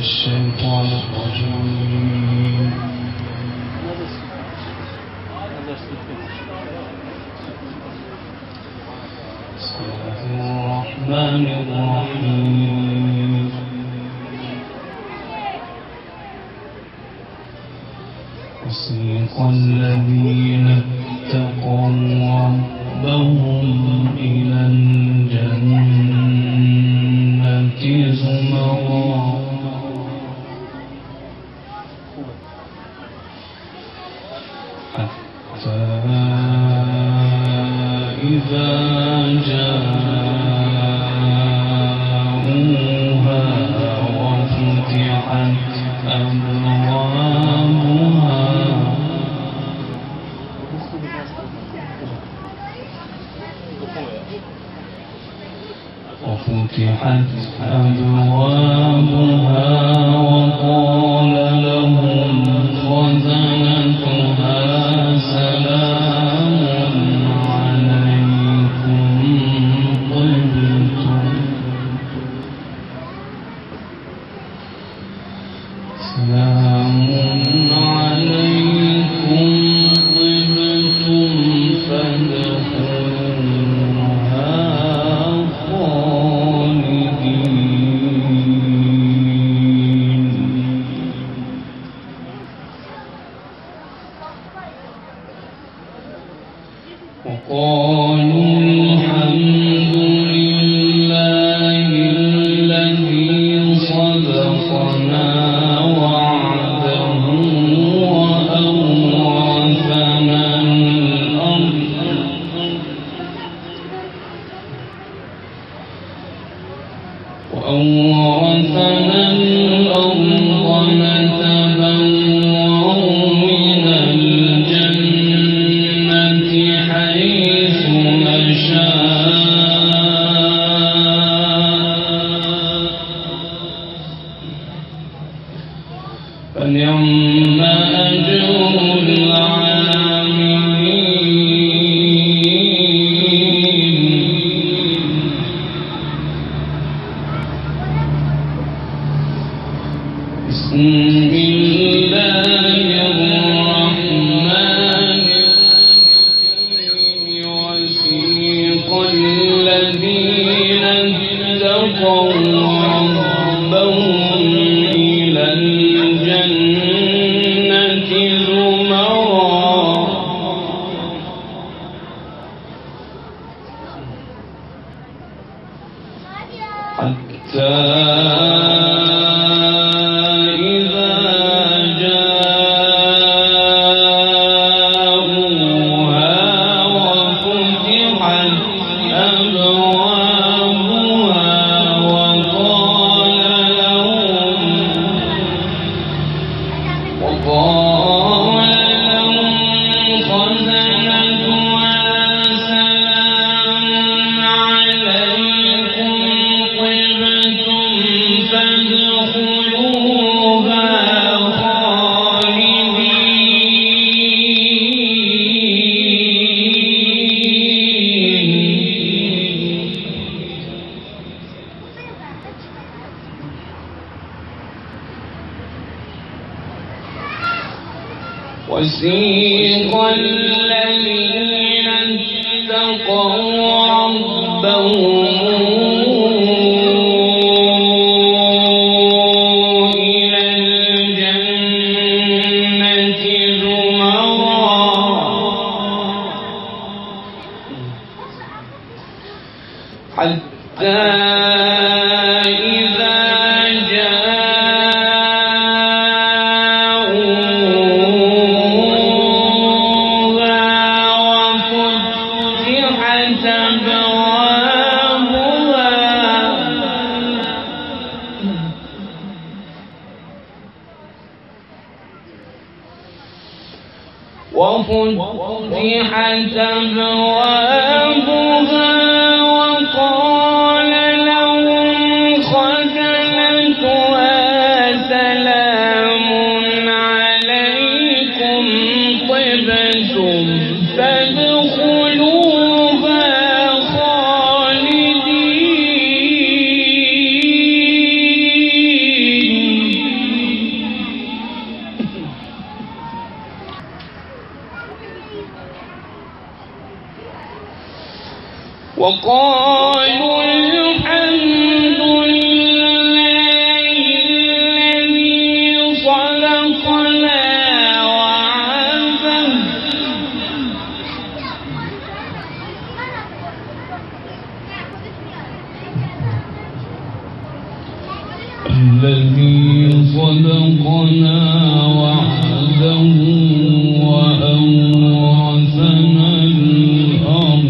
الشيطان الرجيم. بسم الله الرحمن الرحيم. وسيق الذين اتقوا ربهم إلى الجنة زمرا حتى إذا جاءوها وفتحت أبوابها وقال لهم خزنتها سلام عليكم طبتم فادخلوها خالدين. وقالوا الحمد لله الذي صدقنا وعده وأورثنا الأرض نتبوأ من الجنة حيث نشاء فنعم أجر العاملين. بسم الله الرحمن الرحيم. وسيق الذين اتقوا ربهم إلى الجنة زمرا حتى وسيق الذين اتقوا ربهم إلى الجنة زمرا حتى وفتحت أبوابها وقال لهم خزنتها سلام عليكم طبتم فادخلوها خالدين. الذي صدقنا وعده وأورثنا الأرض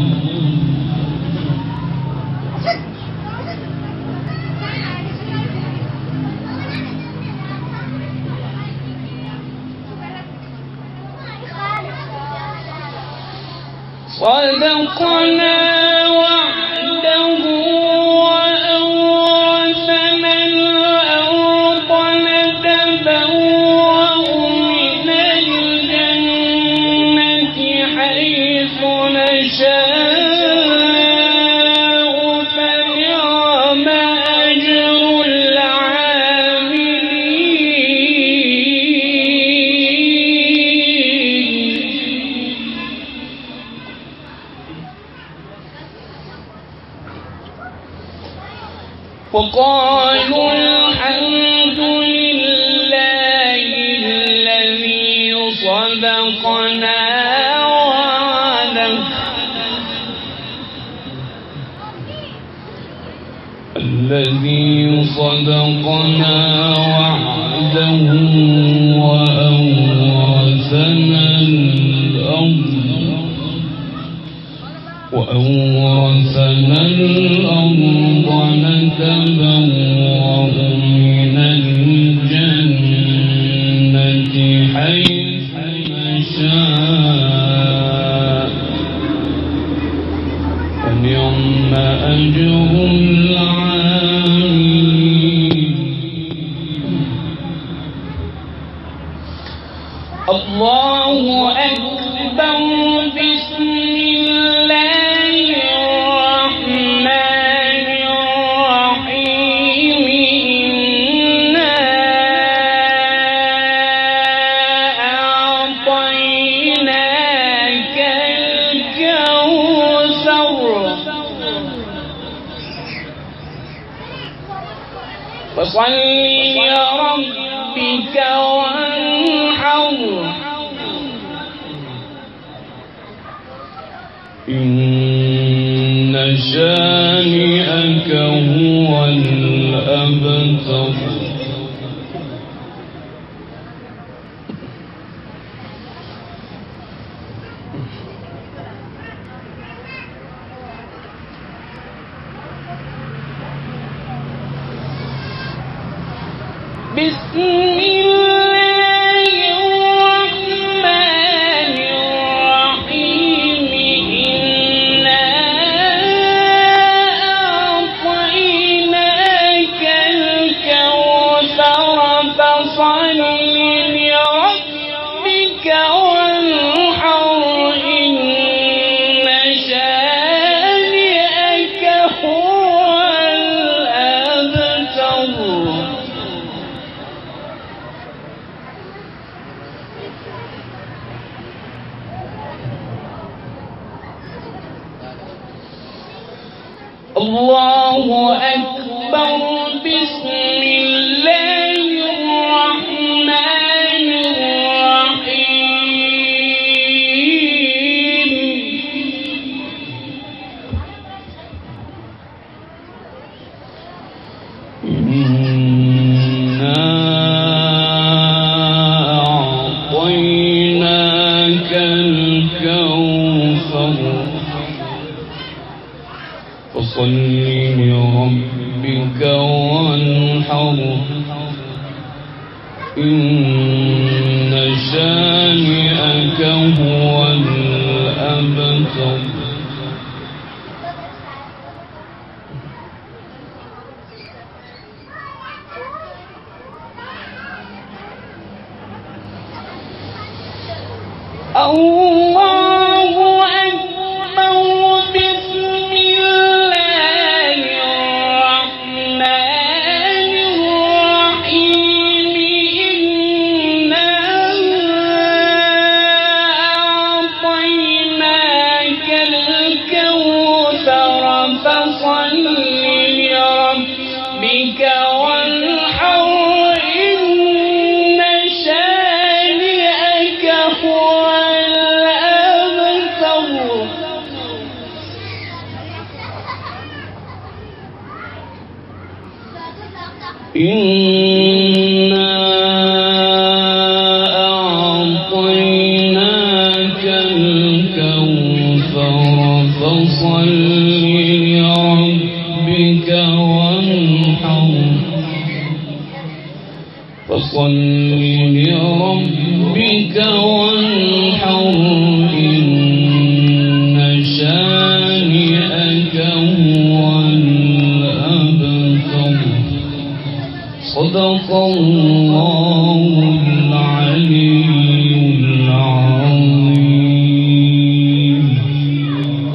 صدقنا وعده وأورثنا الأرض نتبوأ من الجنة حيث نشاء فنعم أجر العاملين. وقالوا الحمد لله الذي صدقنا وعده وأورثنا الأرض نتبوأ من الجنة حيث نشاء فنعم أجر العاملين. الله أكبر. بسم الله الرحمن الرحيم. إنا أعطيناك الكوثر فصل لربك وانحر إن شانئك هو الأبتر. بسم الله الرحمن الرحيم. إنا أعطيناك الكوثر فصل لربك وانحر إن شانئك هو الأبتر. الله أكبر. بسم الله الرحمن الرحيم. إنا أعطيناك الكوثر فصل لربك وانحر إن شانئك هو الأبتر. الله أكبر. بسم الله الرحمن الرحيم. إنا أعطيناك الكوثر فصل لربك وانحر إن شانئك هو الأبتر. إنا أعطيناك الكوثر فصل لربك وانحر إن شانئك هو الأبتر صدق الله العظيم.